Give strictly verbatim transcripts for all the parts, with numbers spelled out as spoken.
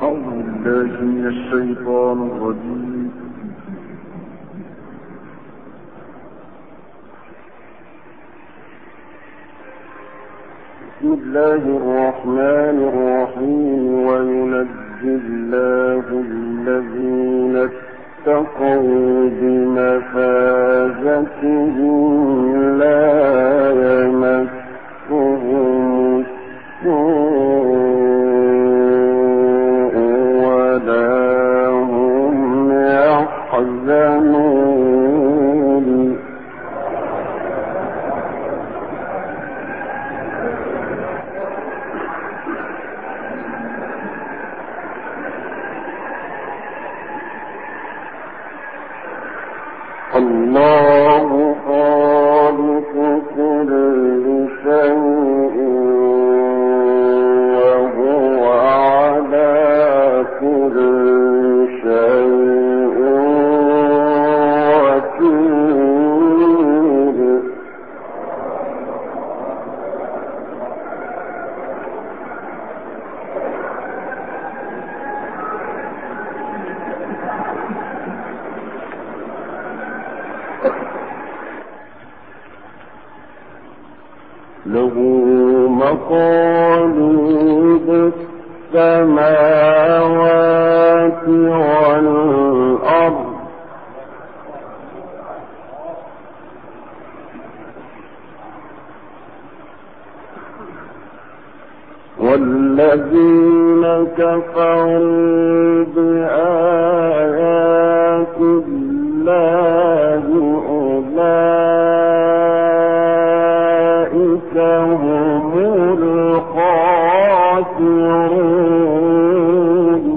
بالله من الشيطان الرجيم. بسم الله الرحمن الرحيم. وينجي الله الذين اتقوا بمفازتهم لا يمسهم السوء ولا هم يحزنون. الله خالق كل شيء وهو على كل شيء وكيل. له مقاليد السماوات والأرض والذين كفروا بآيات الله أولئك هم الخاسرون.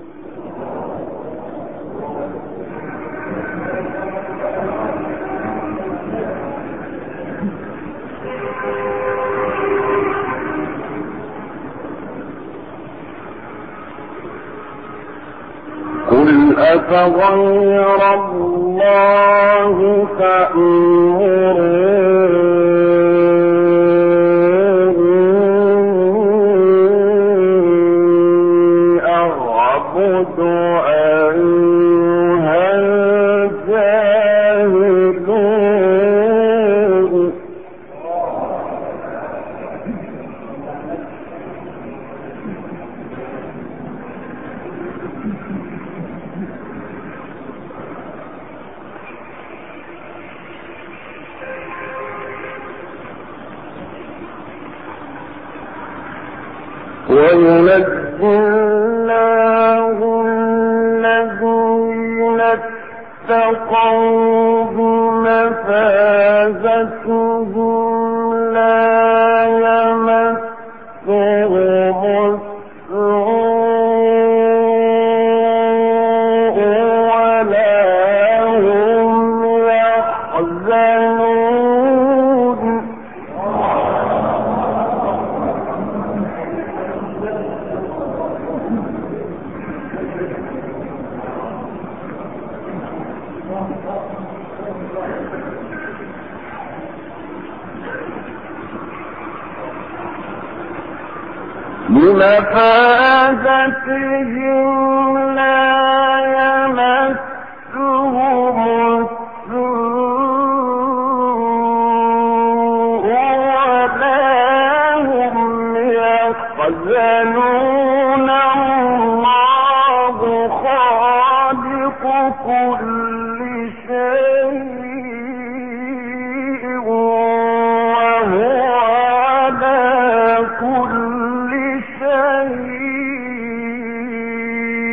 قل أفغير الله تأمروني أعبد أيها الجاهلون. وينجي الله الذين اتقوا بمفازتهم لا يمسهم السوء ولا هم يحزنون. بمفازتهم لا يمسهم السوء ولا هم يحزنون. الله خالق كل شيء وهو على كل شيء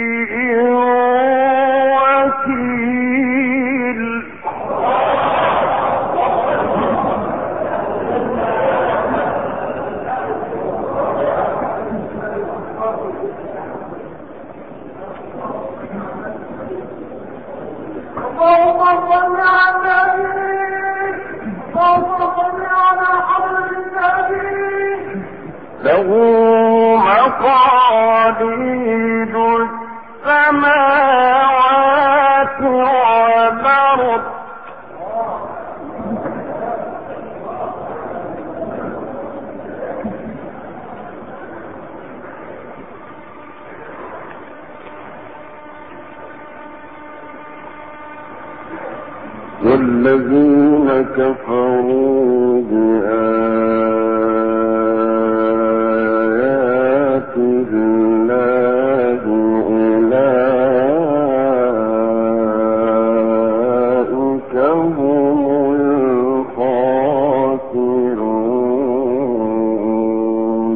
والذين كفروا بآيات الله أولئك هم الخاسرون.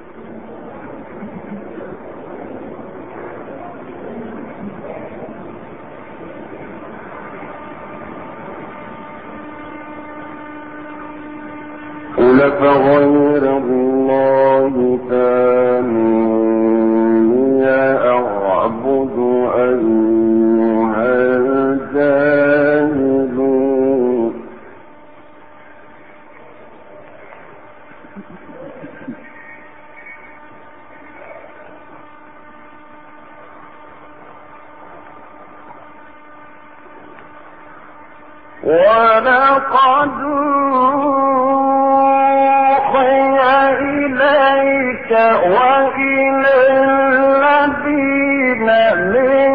قل فغير الله ثاني أعبد أيها الجاهلون. ولقد إليك وإلى الذين من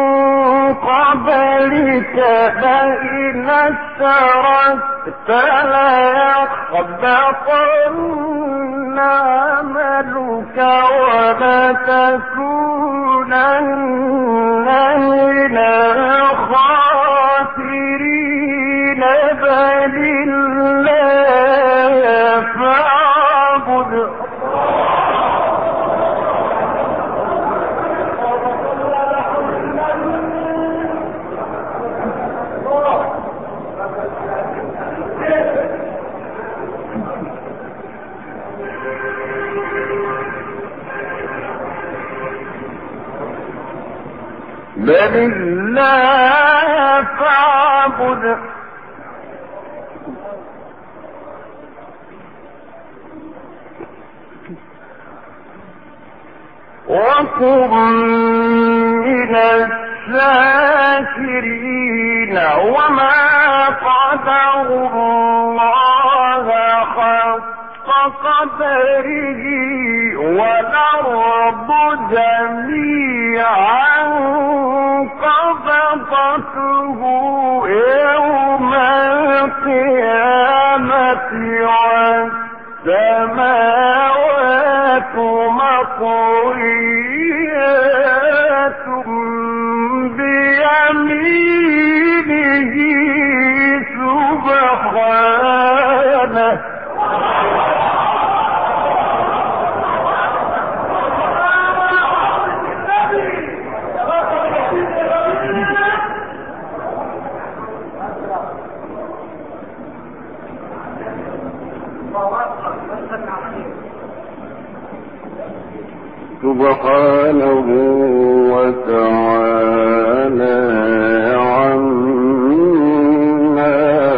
قبلك لئن أشركت ليحبطن عملك ولتكونن من الخاسرين. بل الله فاعبد. بل الله فاعبد. وكن من الشاكرين. وما قدروا الله حق قدره والأرض جميعا قبضته يوم القيامة والسماوات مطويات بيمينه سبحانه. سبحانه وتعالى عما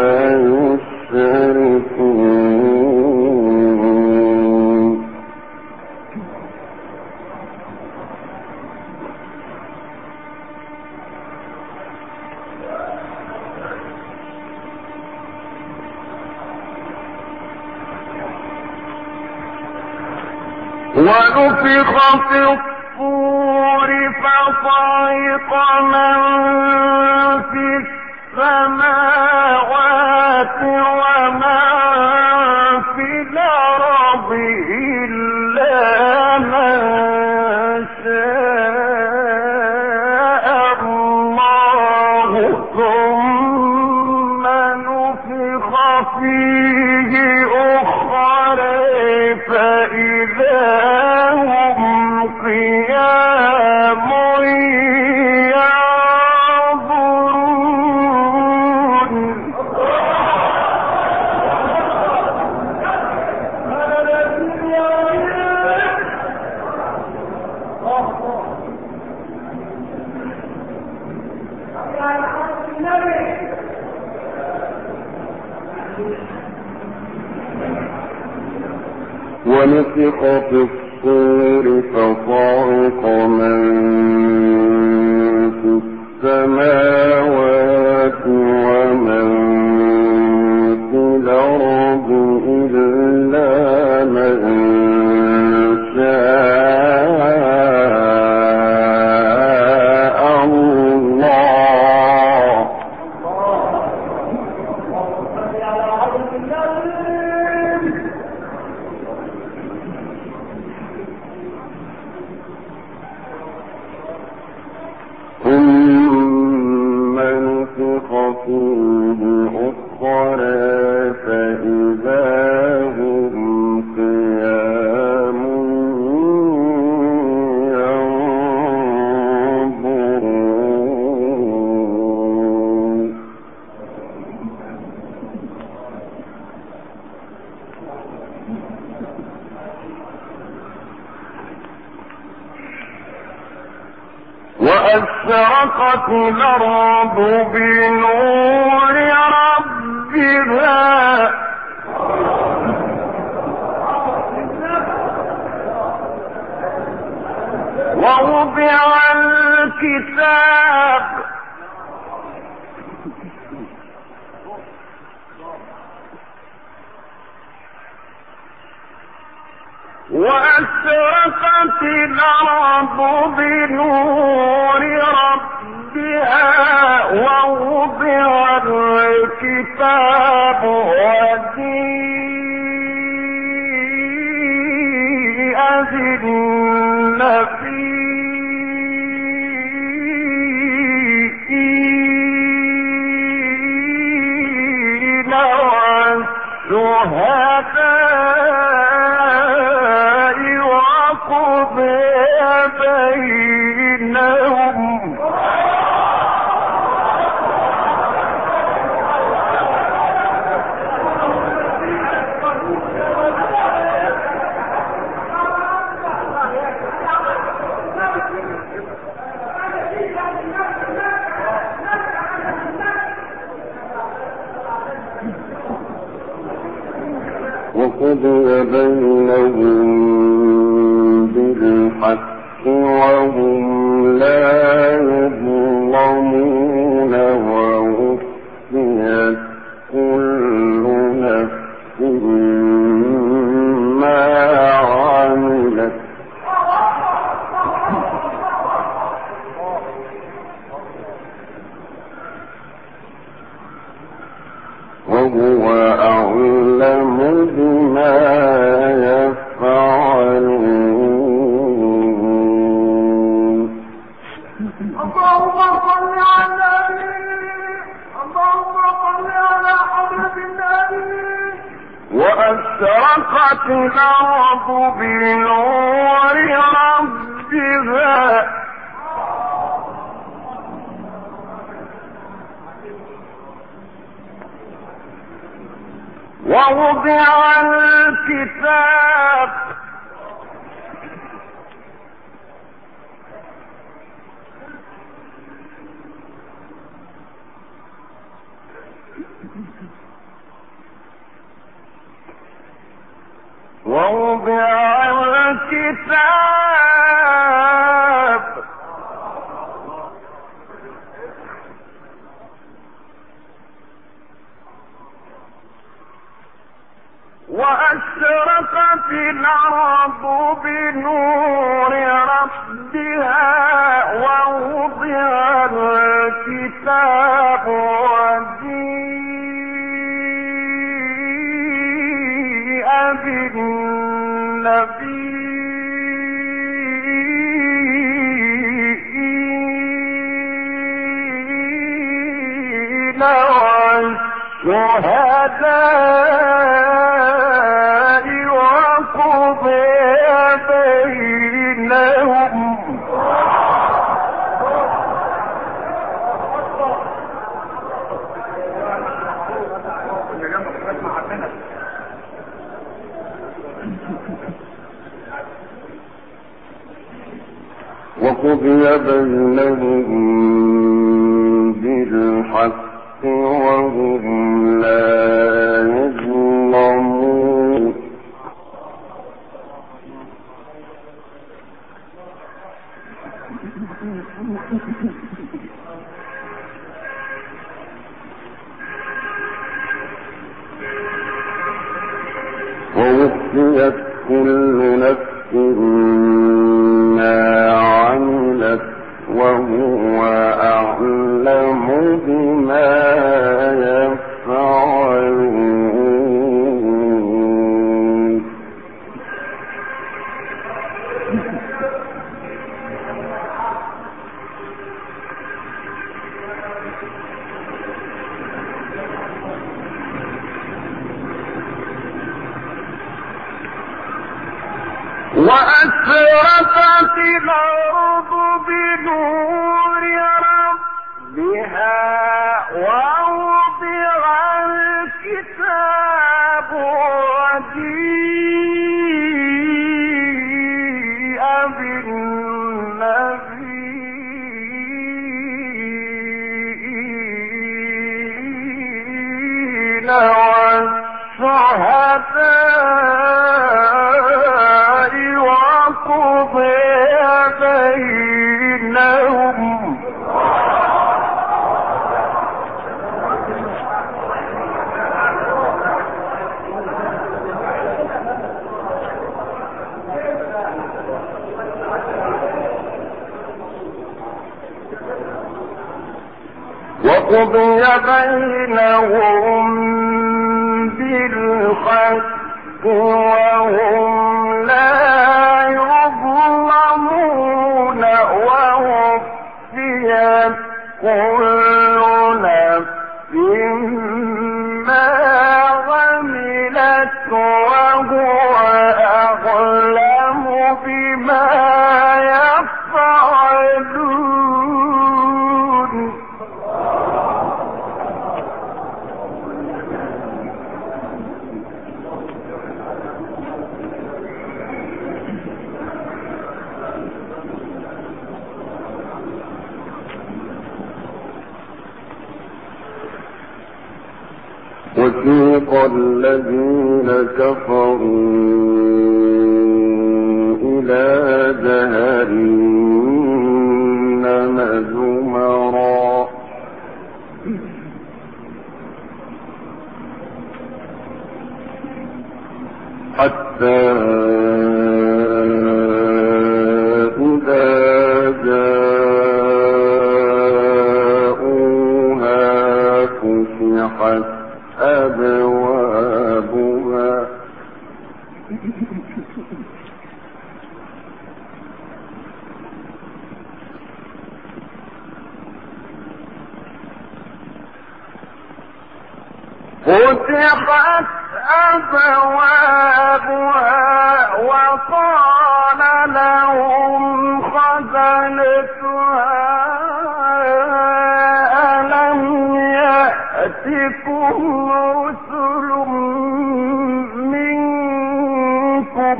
يشركون. ونفخ في الصور فصعق من في السماوات ومن في الأرض إلا من شاء الله ثم نفخ فيه أخرى فإذا هم قيام ينظرون. ونفخ في الصور فصعق من في السماوات ومن في الأرض إلا من شاء. فيه أخرى فإذا هم قيام ينظرون وأشرقت الأرض بنور ربها ووضع الكتاب وأشرقت الأرض بنور ربها ووضع الكتاب وجيء بالنبيين والشهداء وقضي بينهم وقضي بينهم بالحق وهم لا يظلمون ووفيت كل نفس ما عملت وهو أعلم بما يفعلون اللهم صل على اللهم صل على حضرة النبي وأشرقت الأرض بنور ربها ووضع الكتاب ووضع الكتاب وأشرقت الأرض بنور ربها ووضع الكتاب وجيء بالنبيين والشهداء وقضي بينهم وقضي بينهم بالحق وهم لا يظلمون ووفيت كل نفس ما عملت وهو أعلم بما يفعلون بينهم وقضي بينهم بالحق وهم لا يظلمون ووفيت كل نفس ما عملت وهو أعلم بما يفعلون وسيق الذين كفروا إلى جهنم زمرا حتى إذا جاءوها فتحت أبوابها فتحت أبوابها وقال لهم خزنتها ألم يأتكم رسل منكم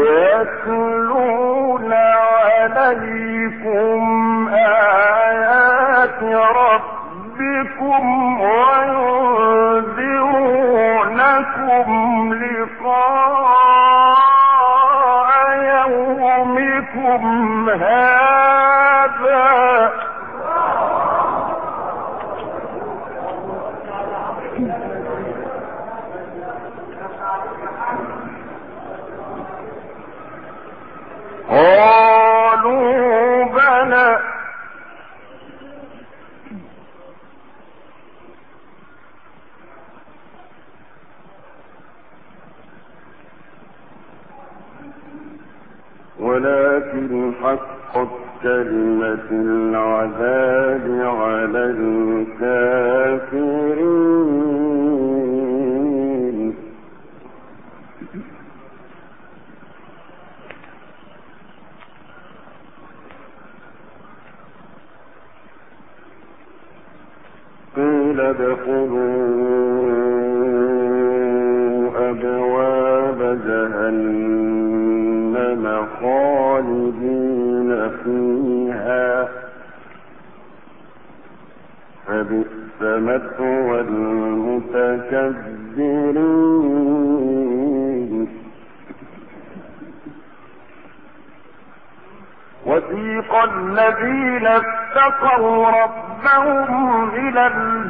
يتلون عليكم آيات ربكم وينذرونكم لقاء يومكم هذا قالوا بلى ولكن حقت كلمة العذاب على الكافرين قيل ادخلوا أبواب جهنم خالدين فيها فبئس مثوى المتكبرين وسيق الذين اتقوا ربهم إلى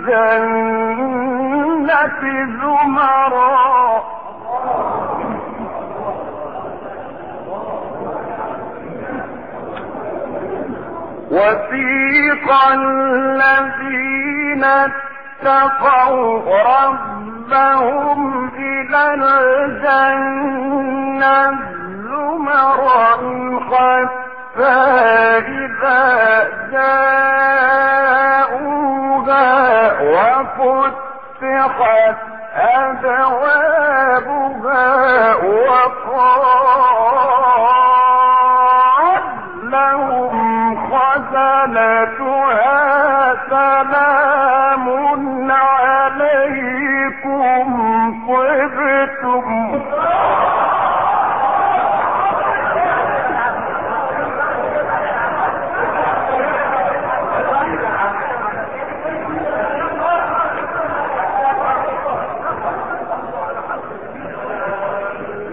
الجنة زمرا وسيق الذين اتقوا ربهم إلى الجنة زمرا حتى إذا جاءوها وفتحت أبوابها وقال لهم خزنتها سلام عليكم طبتم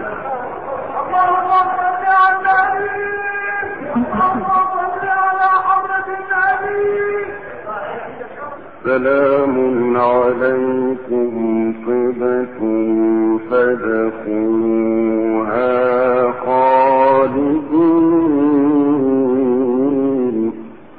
اللهم صل على سلام عليكم طبتم فادخلوها خالدين.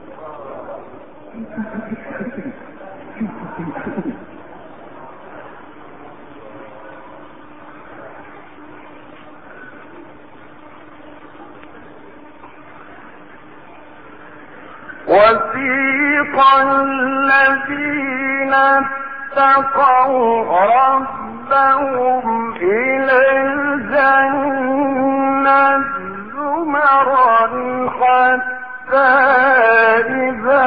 وسيق الذين اتقوا ربهم إلى الجنة زمرا حتى إذا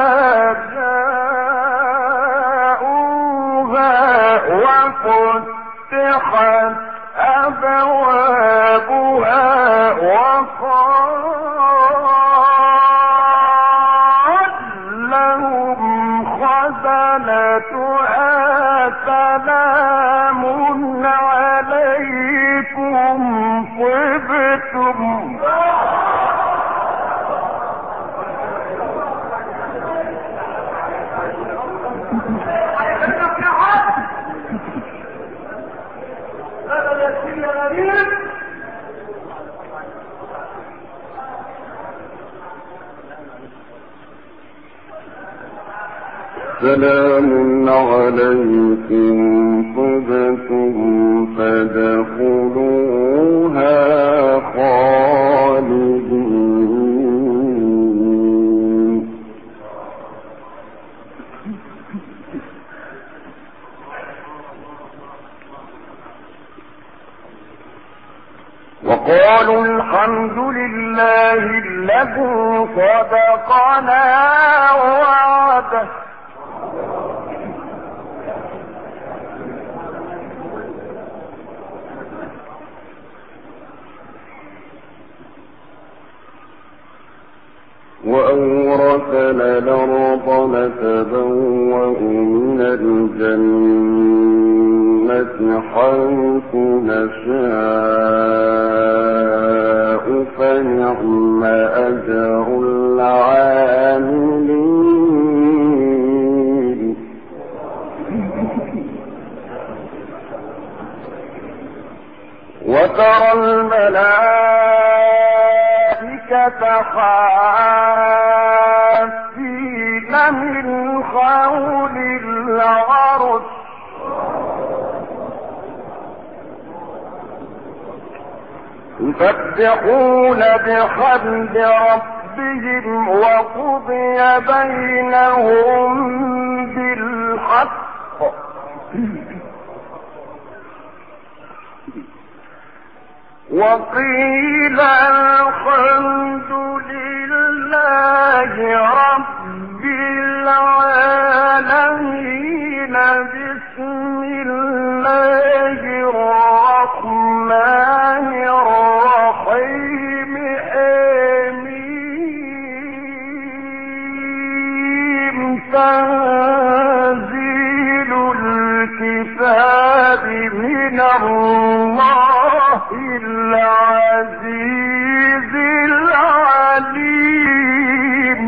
جاءوها وفتحت أبوابها وقال خزنتها سلام عليكم طبتم. سلام عليكم طبتم فادخلوها خالدين. وقالوا الحمد لله الذي صدقنا وعده وأورثنا الأرض نتبوأ من الجنة حيث نشاء فنعم أجر العاملين. وترى الملائكة حافين من حول العرش يسبحون بحمد ربهم وقضي بينهم بالحق وقيل الحمد لله رب العالمين. بسم الله الرحمن الرحيم. آمين. تنزيل الكتاب من الله العزيز العليم.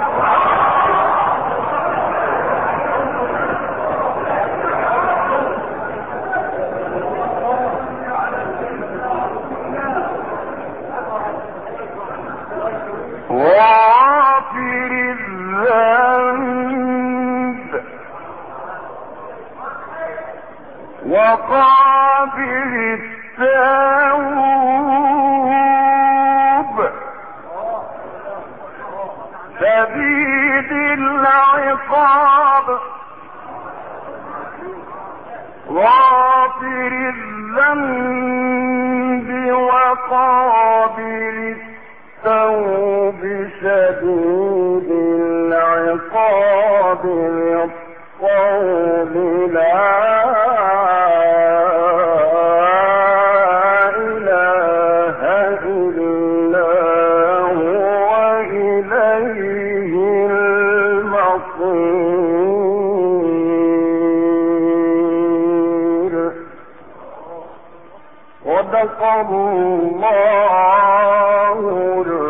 غافر الذنب وقابل التوب شديد العقاب غافر الذنب وقابل التوب شديد العقاب للطول لا صدق الله